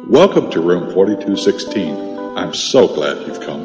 Welcome to room 4216. I'm so glad you've come.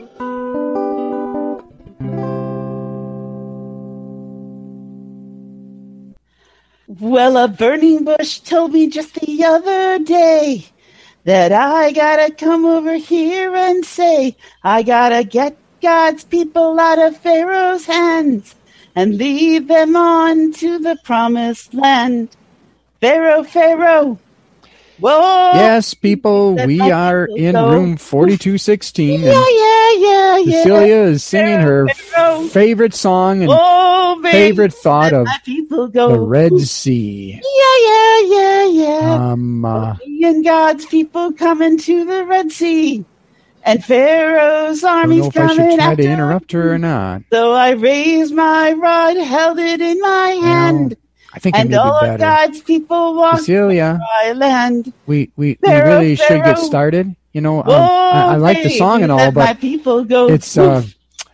Well, a burning bush told me just the other day that I gotta come over here and say, I gotta get God's people out of Pharaoh's hands and lead them on to the promised land. Pharaoh, Pharaoh. Whoa. Yes, people, we are in room 4216. Yeah. Cecilia is singing her favorite song and favorite thought of the Red Sea. Yeah. And God's people coming to the Red Sea. And Pharaoh's army's coming after. I don't know if I should try to interrupt her or not. So I raised my rod, held it in my hand. I think and all of God's people walked Cecilia, dry land. We really should get started. You know, I like the song and all, but people go it's yeah.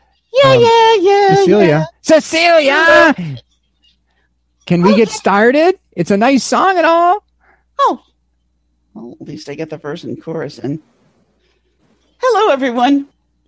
Cecilia, can we get started? It's a nice song and all. Oh, well, at least I get the verse and chorus in. Hello, everyone.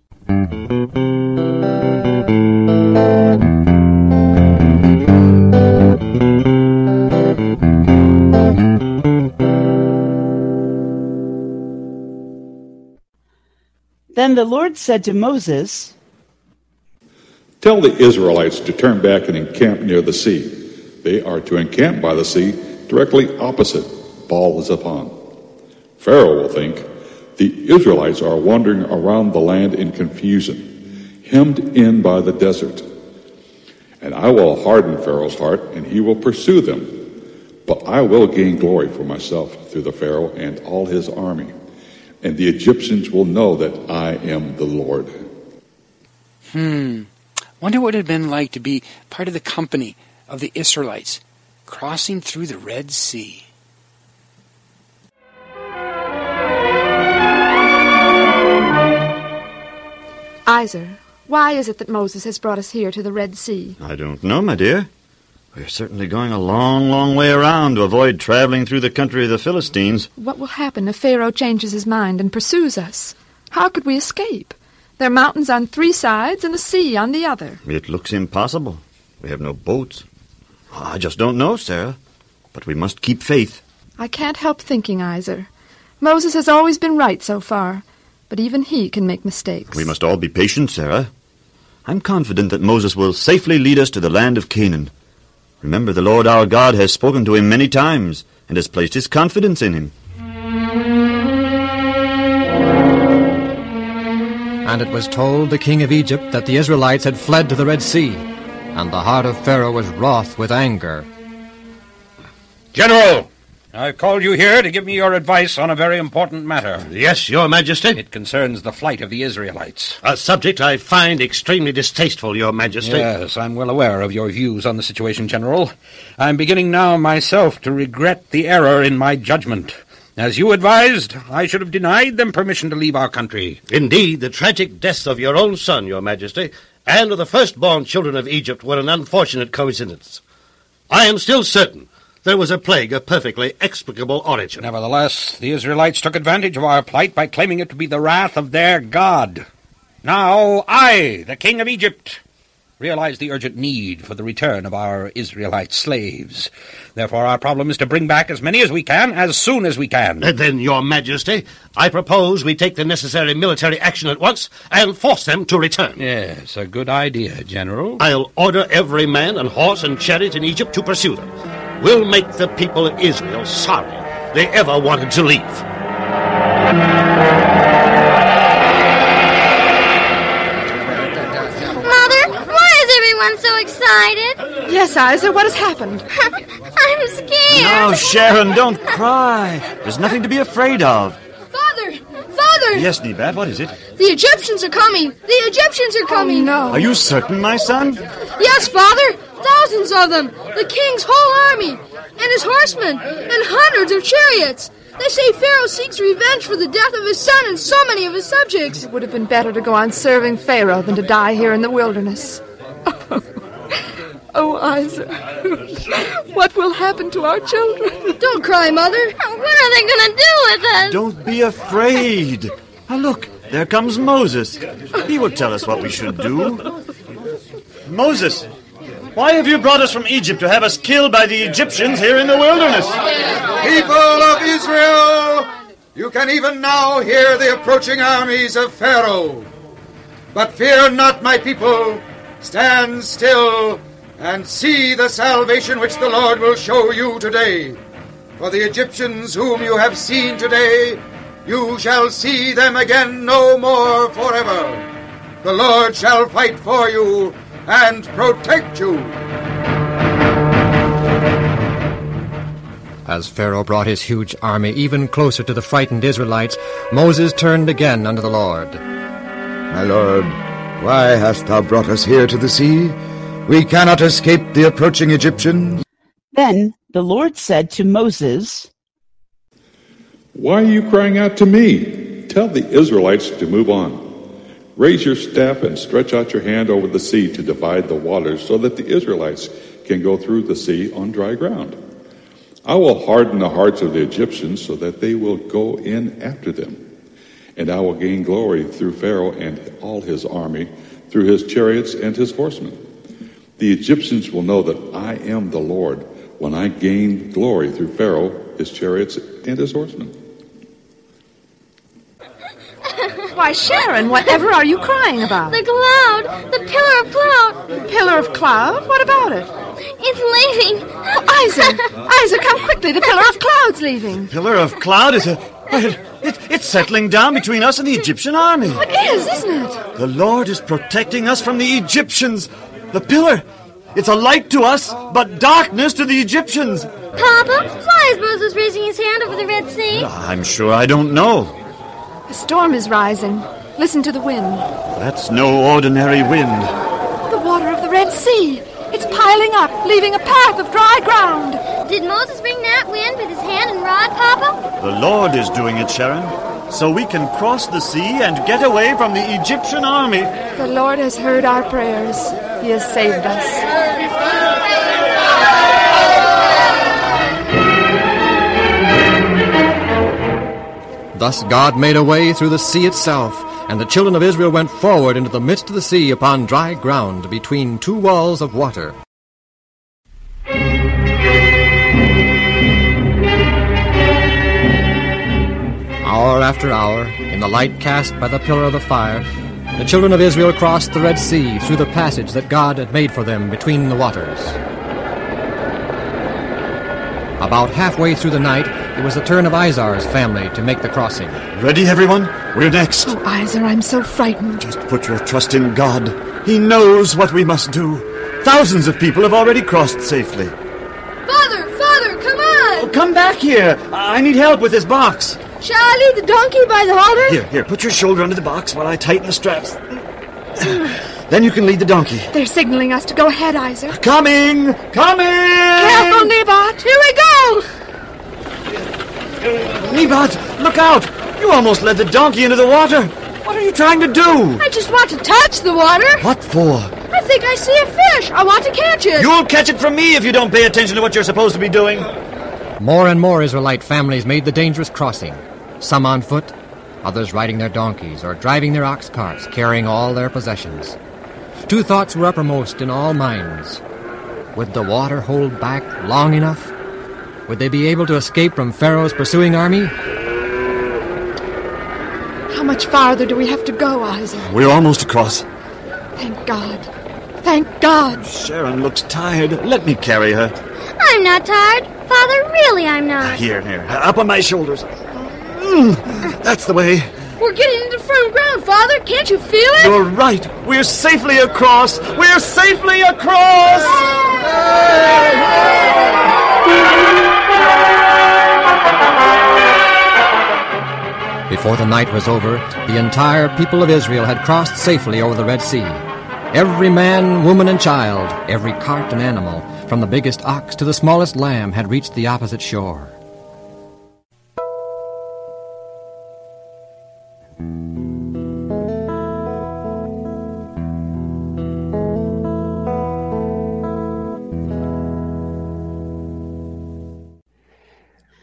Then the Lord said to Moses, Tell the Israelites to turn back and encamp near the sea. They are to encamp by the sea directly opposite Baal-Zephon. Pharaoh will think the Israelites are wandering around the land in confusion, hemmed in by the desert. And I will harden Pharaoh's heart, and he will pursue them. But I will gain glory for myself through the Pharaoh and all his army. And the Egyptians will know that I am the Lord. Wonder what it would have been like to be part of the company of the Israelites crossing through the Red Sea. Iser, why is it that Moses has brought us here to the Red Sea? I don't know, my dear. We're certainly going a long, long way around to avoid traveling through the country of the Philistines. What will happen if Pharaoh changes his mind and pursues us? How could we escape? There are mountains on 3 sides and the sea on the other. It looks impossible. We have no boats. I just don't know, Sarah. But we must keep faith. I can't help thinking, Iser. Moses has always been right so far, but even he can make mistakes. We must all be patient, Sarah. I'm confident that Moses will safely lead us to the land of Canaan. Remember, the Lord our God has spoken to him many times and has placed his confidence in him. And it was told the king of Egypt that the Israelites had fled to the Red Sea, and the heart of Pharaoh was wroth with anger. General, I've called you here to give me your advice on a very important matter. Yes, Your Majesty. It concerns the flight of the Israelites. A subject I find extremely distasteful, Your Majesty. Yes, I'm well aware of your views on the situation, General. I'm beginning now myself to regret the error in my judgment. As you advised, I should have denied them permission to leave our country. Indeed, the tragic deaths of your own son, Your Majesty, and of the firstborn children of Egypt were an unfortunate coincidence. I am still certain there was a plague of perfectly explicable origin. Nevertheless, the Israelites took advantage of our plight by claiming it to be the wrath of their God. Now I, the king of Egypt, realize the urgent need for the return of our Israelite slaves. Therefore, our problem is to bring back as many as we can, as soon as we can. Then, Your Majesty, I propose we take the necessary military action at once and force them to return. Yes, a good idea, General. I'll order every man and horse and chariot in Egypt to pursue them. We'll make the people of Israel sorry they ever wanted to leave. Everyone's so excited. Yes, Iser, what has happened? I'm scared. No, Sharon, don't cry. There's nothing to be afraid of. Father! Yes, Nebat, what is it? The Egyptians are coming. The Egyptians are coming. Oh, no. Are you certain, my son? Yes, Father. Thousands of them. The king's whole army. And his horsemen. And hundreds of chariots. They say Pharaoh seeks revenge for the death of his son and so many of his subjects. It would have been better to go on serving Pharaoh than to die here in the wilderness. Oh, Isa, what will happen to our children? Don't cry, Mother. What are they going to do with us? Don't be afraid. Now look, there comes Moses. He will tell us what we should do. Moses, why have you brought us from Egypt to have us killed by the Egyptians here in the wilderness? People of Israel, you can even now hear the approaching armies of Pharaoh. But fear not, my people. Stand still and see the salvation which the Lord will show you today. For the Egyptians whom you have seen today, you shall see them again no more forever. The Lord shall fight for you and protect you. As Pharaoh brought his huge army even closer to the frightened Israelites, Moses turned again unto the Lord. My Lord, why hast thou brought us here to the sea? We cannot escape the approaching Egyptians. Then the Lord said to Moses, Why are you crying out to me? Tell the Israelites to move on. Raise your staff and stretch out your hand over the sea to divide the waters so that the Israelites can go through the sea on dry ground. I will harden the hearts of the Egyptians so that they will go in after them. And I will gain glory through Pharaoh and all his army, through his chariots and his horsemen. The Egyptians will know that I am the Lord when I gain glory through Pharaoh, his chariots, and his horsemen. Why, Sharon, whatever are you crying about? The cloud! The pillar of cloud! Pillar of cloud? What about it? It's leaving! Oh, Isa, come quickly. The pillar of cloud's leaving. Pillar of cloud is it's settling down between us and the Egyptian army. It is, isn't it? The Lord is protecting us from the Egyptians. The pillar, it's a light to us, but darkness to the Egyptians. Papa, why is Moses raising his hand over the Red Sea? I'm sure I don't know. A storm is rising. Listen to the wind. That's no ordinary wind. The water of the Red Sea. It's piling up, leaving a path of dry ground. Did Moses bring that wind with his hand and rod, Papa? The Lord is doing it, Sharon, so we can cross the sea and get away from the Egyptian army. The Lord has heard our prayers. He has saved us. Thus God made a way through the sea itself, and the children of Israel went forward into the midst of the sea upon dry ground between two walls of water. Hour after hour, in the light cast by the pillar of the fire, the children of Israel crossed the Red Sea through the passage that God had made for them between the waters. About halfway through the night, it was the turn of Izar's family to make the crossing. Ready, everyone? We're next. Oh, Izar, I'm so frightened. Just put your trust in God. He knows what we must do. Thousands of people have already crossed safely. Father, come on! Oh, come back here. I need help with this box. Shall I lead the donkey by the halter? Here, put your shoulder under the box while I tighten the straps. Then you can lead the donkey. They're signaling us to go ahead, Izar. Coming! Careful, Nebat! Here we go! Nebat, look out! You almost led the donkey into the water. What are you trying to do? I just want to touch the water. What for? I think I see a fish. I want to catch it. You'll catch it from me if you don't pay attention to what you're supposed to be doing. More and more Israelite families made the dangerous crossing, some on foot, others riding their donkeys or driving their ox carts, carrying all their possessions. Two thoughts were uppermost in all minds. Would the water hold back long enough? Would they be able to escape from Pharaoh's pursuing army? How much farther do we have to go, Izar? We're almost across. Thank God. Thank God. Sharon looks tired. Let me carry her. I'm not tired. Father, really I'm not. Here. Up on my shoulders. That's the way. We're getting into firm ground, Father. Can't you feel it? You're right. We're safely across. We're safely across! Before the night was over, the entire people of Israel had crossed safely over the Red Sea. Every man, woman, and child, every cart and animal, from the biggest ox to the smallest lamb, had reached the opposite shore.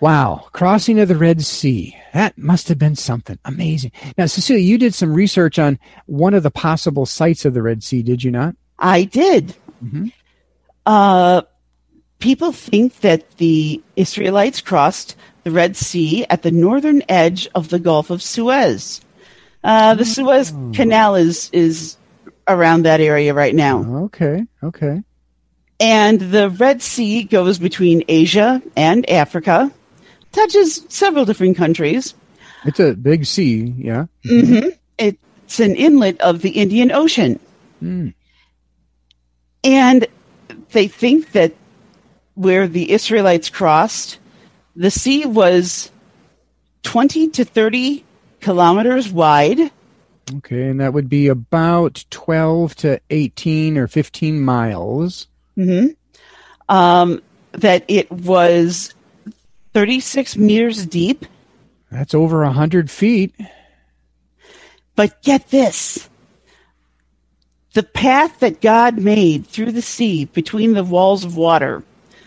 Wow. Crossing of the Red Sea. That must have been something amazing. Now, Cecilia, you did some research on one of the possible sites of the Red Sea, did you not? I did. Mm-hmm. People think that the Israelites crossed the Red Sea at the northern edge of the Gulf of Suez. The Suez Canal is around that area right now. Okay. And the Red Sea goes between Asia and Africa, touches several different countries. It's a big sea, yeah. Mm-hmm. It's an inlet of the Indian Ocean. Mm. And they think that where the Israelites crossed, the sea was 20 to 30 kilometers wide. Okay, and that would be about 12 to 18 or 15 miles. Mm-hmm. That it was 36 meters deep. That's over 100 feet. But get this. The path that God made through the sea between the walls of water,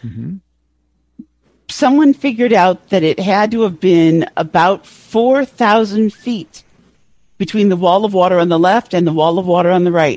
someone figured out that it had to have been about 4,000 feet between the wall of water on the left and the wall of water on the right.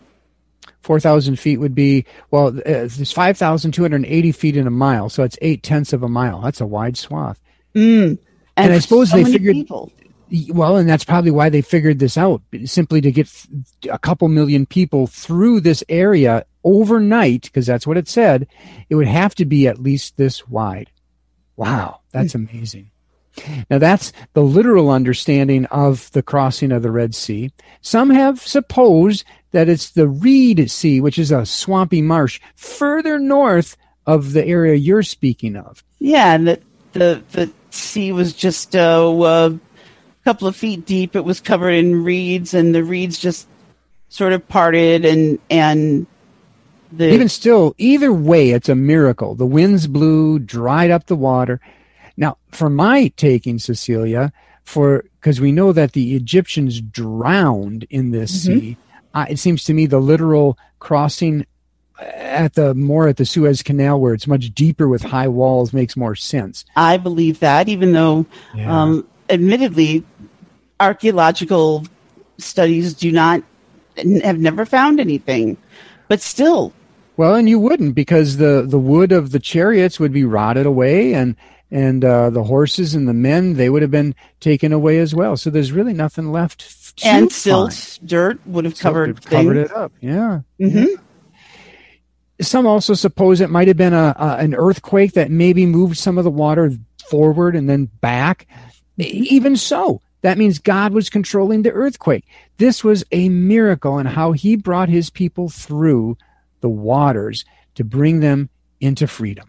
4,000 feet would be, well, there's 5,280 feet in a mile, so it's 0.8 of a mile. That's a wide swath. And I suppose so they many figured, people. well, and that's probably why they figured this out, simply to get a couple million people through this area overnight, because that's what it said. It would have to be at least this wide. Wow, that's amazing. Now, that's the literal understanding of the crossing of the Red Sea. Some have supposed that it's the Reed Sea, which is a swampy marsh further north of the area you're speaking of. Yeah, and the sea was just a couple of feet deep. It was covered in reeds, and the reeds just sort of parted, and even still, either way, it's a miracle. The winds blew, dried up the water. Now, for my taking, Cecilia, because we know that the Egyptians drowned in this sea, it seems to me the literal crossing at the Suez Canal, where it's much deeper with high walls, makes more sense. I believe that, even though, admittedly, archaeological studies have never found anything, but still. Well, and you wouldn't, because the wood of the chariots would be rotted away, and the horses and the men, they would have been taken away as well. So there's really nothing left to and silt, dirt would have covered it up. Yeah. Mm-hmm. Yeah. Some also suppose it might have been an earthquake that maybe moved some of the water forward and then back. Even so, that means God was controlling the earthquake. This was a miracle in how he brought his people through the waters to bring them into freedom.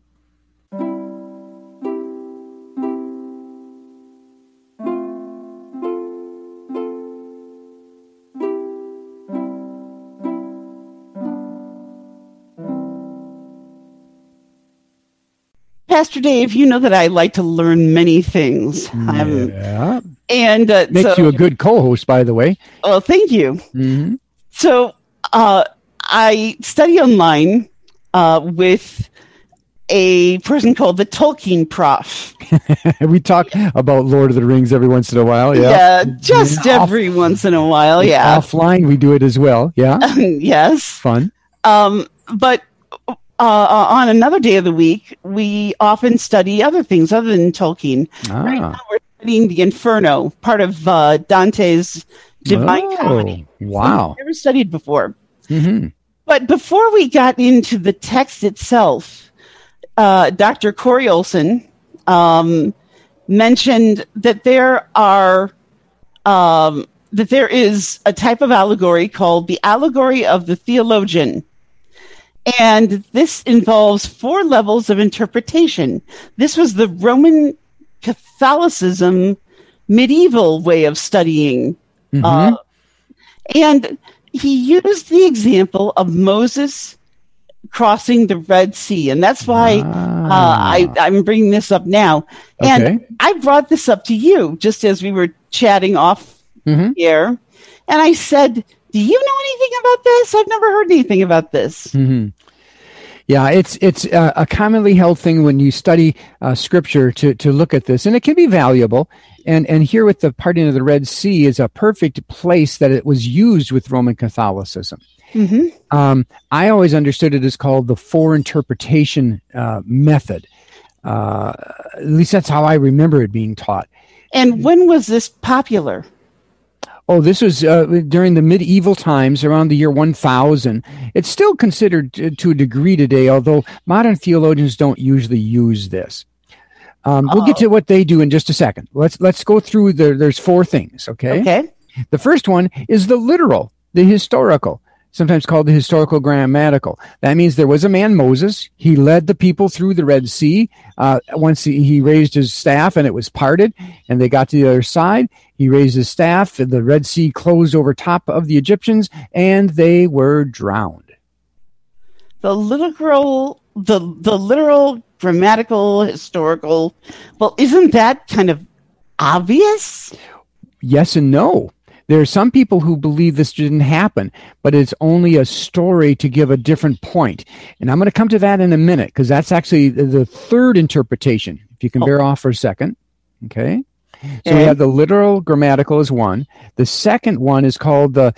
Pastor Dave, you know that I like to learn many things. Yeah. And makes you a good co-host, by the way. Oh, thank you. Mm-hmm. So I study online with a person called the Tolkien Prof. We talk about Lord of the Rings every once in a while. Yeah, just every once in a while. Yeah, offline we do it as well. Yeah, yes, fun. But on another day of the week, we often study other things other than Tolkien. Right now we're studying the Inferno, part of Dante's Divine Comedy. Wow. I've never studied before. Mm-hmm. But before we got into the text itself, Dr. Corey Olson mentioned that there is a type of allegory called the allegory of the theologian. And this involves 4 levels of interpretation. This was the Roman Catholicism medieval way of studying. Mm-hmm. And he used the example of Moses crossing the Red Sea. And that's why I'm bringing this up now. And I brought this up to you just as we were chatting off air. And I said, do you know anything about this? I've never heard anything about this. Mm-hmm. Yeah, it's a commonly held thing when you study Scripture to look at this, and it can be valuable. And here with the parting of the Red Sea is a perfect place that it was used with Roman Catholicism. Mm-hmm. I always understood it as called the four interpretation method. At least that's how I remember it being taught. And when was this popular? Oh, this was during the medieval times, around the year 1000. It's still considered to a degree today, although modern theologians don't usually use this. We'll get to what they do in just a second. Let's go through there's four things, okay? Okay. The first one is the literal, the historical, sometimes called the historical grammatical. That means there was a man, Moses. He led the people through the Red Sea. Once he raised his staff and it was parted and they got to the other side, he raised his staff and the Red Sea closed over top of the Egyptians and they were drowned. The literal, grammatical, historical. Well, isn't that kind of obvious? Yes and no. There are some people who believe this didn't happen, but it's only a story to give a different point. And I'm going to come to that in a minute, because that's actually the third interpretation, if you can bear off for a second. Okay? So we have the literal grammatical as one. The second one is called the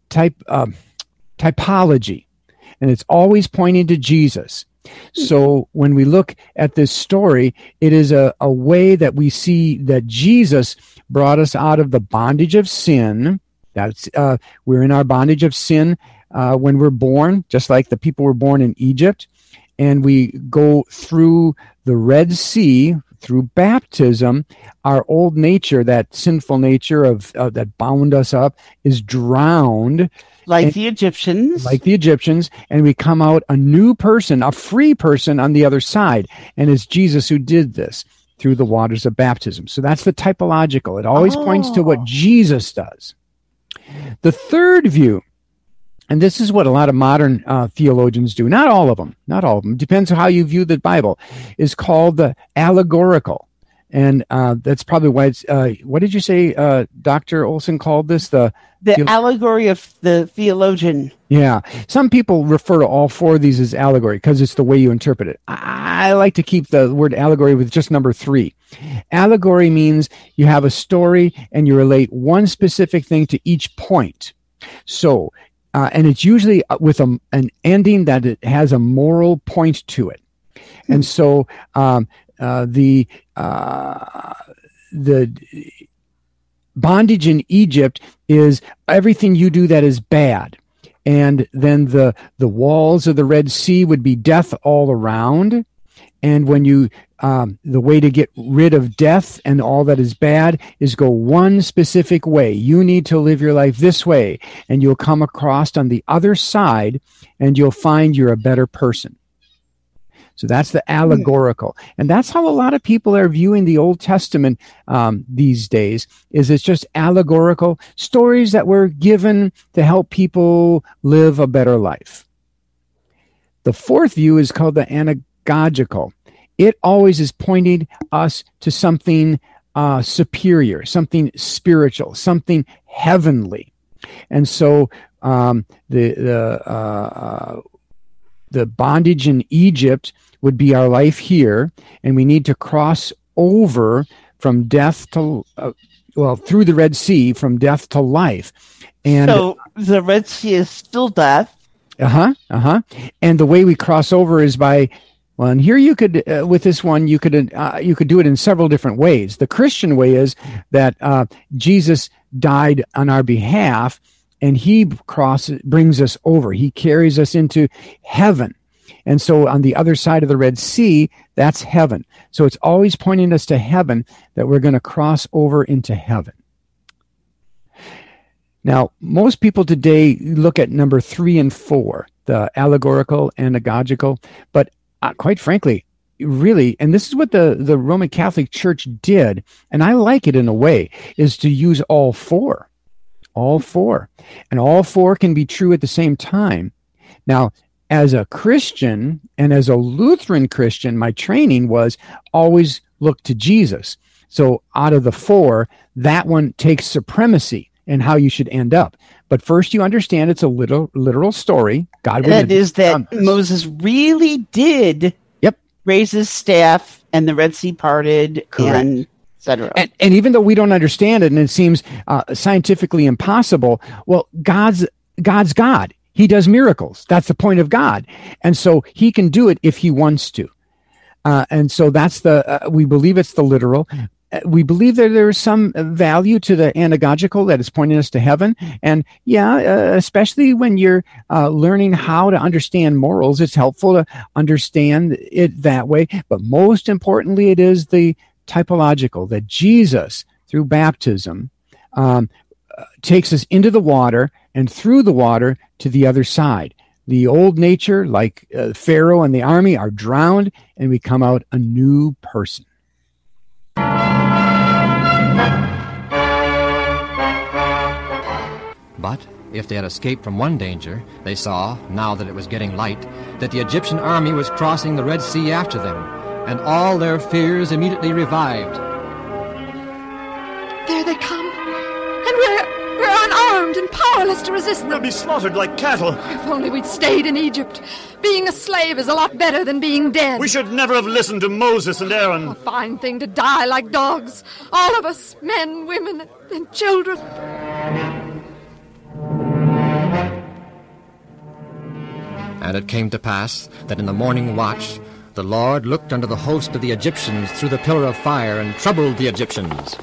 typology, and it's always pointing to Jesus. So when we look at this story, it is a way that we see that Jesus brought us out of the bondage of sin. That's we're in our bondage of sin when we're born, just like the people were born in Egypt. And we go through the Red Sea, through baptism. Our old nature, that sinful nature that bound us up, is drowned. Like the Egyptians. Like the Egyptians. And we come out a new person, a free person on the other side. And it's Jesus who did this through the waters of baptism. So that's the typological. It always points to what Jesus does. The third view, and this is what a lot of modern theologians do, not all of them, depends on how you view the Bible, is called the allegorical. And that's probably why it's, what did you say, Dr. Olson called this? The allegory of the theologian. Yeah. Some people refer to all four of these as allegory because it's the way you interpret it. I like to keep the word allegory with just number 3. Allegory means you have a story and you relate one specific thing to each point. So, and it's usually with an ending that it has a moral point to it. And so, the bondage in Egypt is everything you do that is bad. And then the walls of the Red Sea would be death all around. And when you, the way to get rid of death and all that is bad is go one specific way. You need to live your life this way. And you'll come across on the other side and you'll find you're a better person. So that's the allegorical. And that's how a lot of people are viewing the Old Testament these days, is it's just allegorical stories that were given to help people live a better life. The fourth view is called the anagogical. It always is pointing us to something superior, something spiritual, something heavenly. And so the bondage in Egypt would be our life here, and we need to cross over from death to, through the Red Sea, from death to life. And so the Red Sea is still death. And the way we cross over is by, and here you could, with this one, you could do it in several different ways. The Christian way is that Jesus died on our behalf, and he brings us over. He carries us into heaven. And so on the other side of the Red Sea, that's heaven. So it's always pointing us to heaven, that we're going to cross over into heaven. Now, most people today look at number 3 and 4, the allegorical and anagogical. But quite frankly, really, and this is what the Roman Catholic Church did, and I like it in a way, is to use all 4. All 4. And all 4 can be true at the same time. Now, as a Christian and as a Lutheran Christian, my training was always look to Jesus. So out of the 4, that one takes supremacy. and how you should end up. But first, you understand it's a literal story. God that is that Moses really did raise his staff, and the Red Sea parted, and etc. And even though we don't understand it, and it seems scientifically impossible, well, God's God. He does miracles. That's the point of God, and so He can do it if He wants to. And so that's we believe it's the literal. We believe that there's some value to the anagogical that is pointing us to heaven. And especially when you're learning how to understand morals, it's helpful to understand it that way. But most importantly, it is the typological, that Jesus, through baptism, takes us into the water and through the water to the other side. The old nature, like Pharaoh and the army, are drowned, and we come out a new person. But if they had escaped from one danger, they saw, now that it was getting light, that the Egyptian army was crossing the Red Sea after them, and all their fears immediately revived. There they come, and we're unarmed and powerless to resist them. We'll be slaughtered like cattle. If only we'd stayed in Egypt. Being a slave is a lot better than being dead. We should never have listened to Moses and Aaron. A fine thing to die like dogs. All of us, men, women, and children. And it came to pass that in the morning watch the Lord looked unto the host of the Egyptians through the pillar of fire and troubled the Egyptians.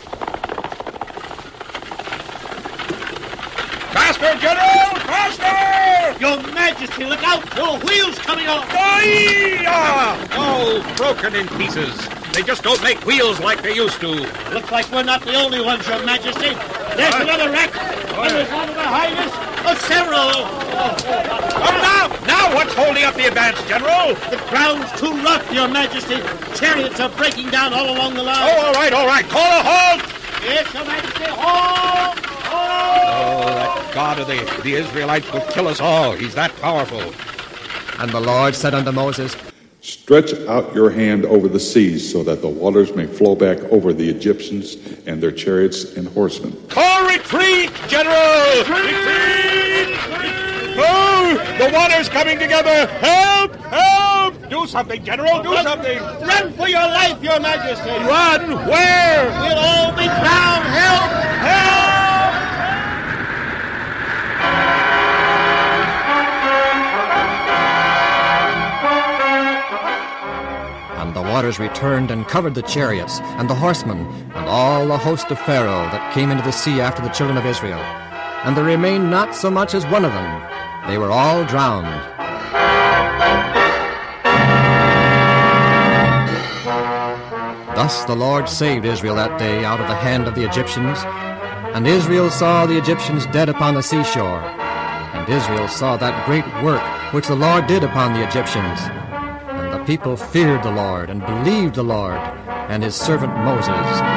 Faster, General! Faster! Your Majesty, look out! Your wheels coming off! All broken in pieces. They just don't make wheels like they used to. Looks like we're not the only ones, Your Majesty. There's another wreck. And there's one behind us. Several. Now what's holding up the advance, General? The ground's too rough, Your Majesty. Chariots are breaking down all along the line. Oh, all right. Call a halt! Yes, Your Majesty. Halt! Oh, that God of the Israelites will kill us all. He's that powerful. And the Lord said unto Moses, Stretch out your hand over the seas so that the waters may flow back over the Egyptians and their chariots and horsemen. Call retreat, General! Retreat! Oh, the water's coming together! Help! Help! Do something, General! Do something! Run for your life, Your Majesty! Run? Where? We'll all be drowned! Help! Help! And the waters returned and covered the chariots, and the horsemen, and all the host of Pharaoh that came into the sea after the children of Israel. And there remained not so much as one of them. They were all drowned. Thus the Lord saved Israel that day out of the hand of the Egyptians. And Israel saw the Egyptians dead upon the seashore. And Israel saw that great work which the Lord did upon the Egyptians. And the people feared the Lord and believed the Lord and his servant Moses.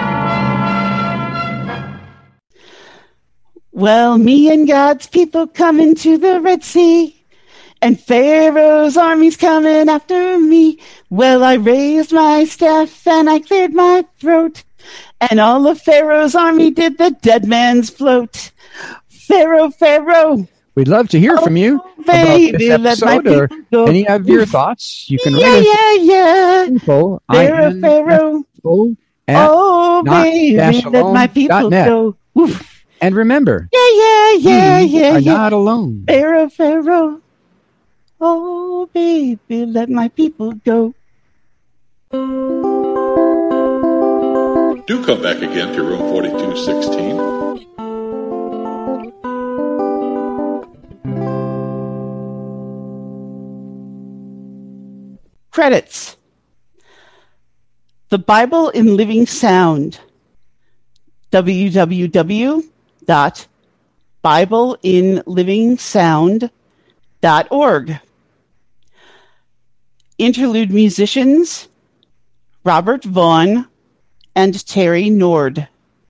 Well, me and God's people coming to the Red Sea, and Pharaoh's army's coming after me. Well, I raised my staff and I cleared my throat, and all of Pharaoh's army did the dead man's float. Pharaoh. We'd love to hear from you baby, about this episode or any of your thoughts. You can write us info, Pharaoh. Baby, let my people go. Oof. And remember, you are not alone. Pharaoh. Oh, baby, let my people go. Do come back again to room 4216. Credits. The Bible in Living Sound. www.bibleinlivingsound.org. Interlude musicians, Robert Vaughn and Terry Nord.